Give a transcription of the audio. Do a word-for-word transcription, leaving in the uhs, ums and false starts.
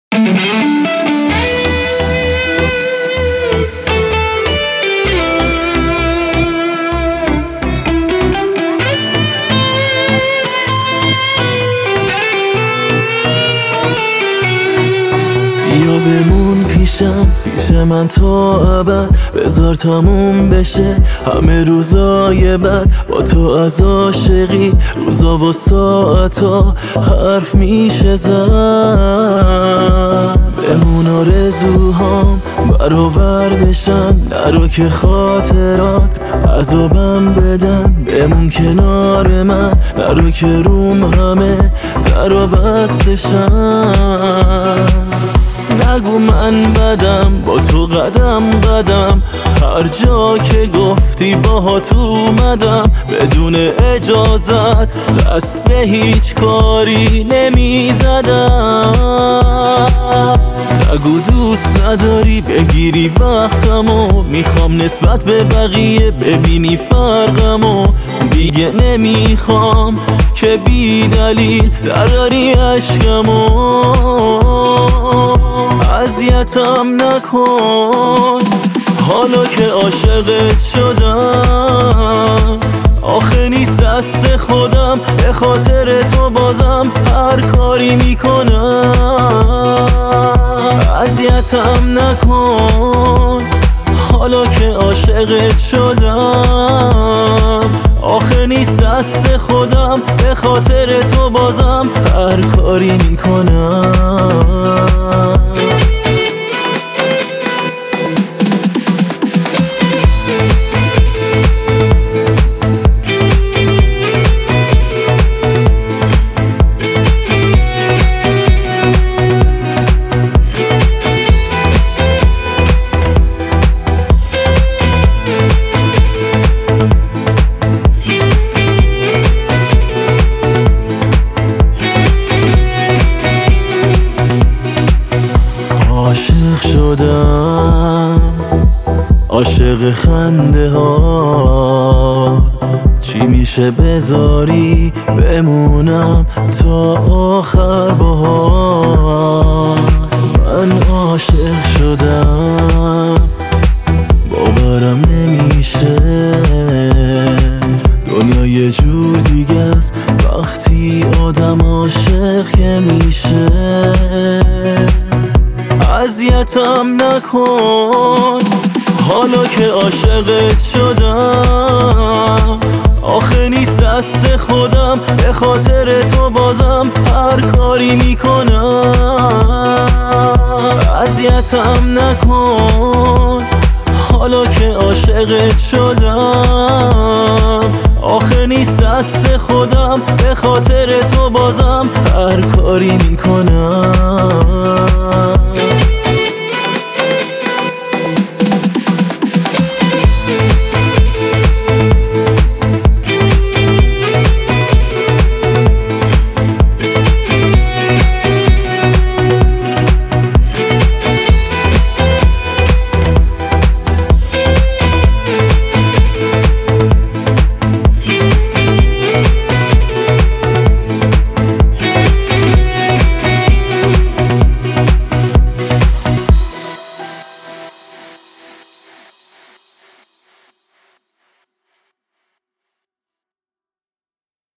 بیا بمون پیشم، پیش من تا ابد، بذار تموم بشه همه روزای بد. با تو از عاشقی روزا و ساعتا حرف میشه زد. بمون آرزوهام برآوردشن، نرو که خاطرات عذابم بدن. بمون کنار من، نرو که روم همه در و بستشن. نگو من بدم، با تو قدم قدم، هر جا که گفتی باهات اومدم. بدون اجازت دست به هیچ کاری نمیزدم. نگو دوست نداری بگیری وقتمو، میخوام نسبت به بقیه ببینی فرقمو. دیگه نمیخوام که بی دلیل دراری عشقمو. اذیتم نکن حالا که عاشقت شدم. آخه نیست دست خودم، به خاطر تو بازم هر کاری میکنم. اذیتم نکن حالا که عاشقت شدم. آخه نیست دست خودم، به خاطر تو بازم هر کاری میکنم. عاشق شدم، عاشق خنده ها. چی میشه بذاری بمونم تا آخر بهار. من عاشق شدم، باورم نمیشه دنیا یه جور دیگه است وقتی آدم عاشق که میشه. اذیتم نکن حالا که عاشقت شدم. آخه نیست دست خودم، به خاطر تو بازم هر کاری میکنم. اذیتم نکن حالا که عاشقت شدم. آخه نیست دست خودم، به خاطر تو بازم هر کاری میکنم.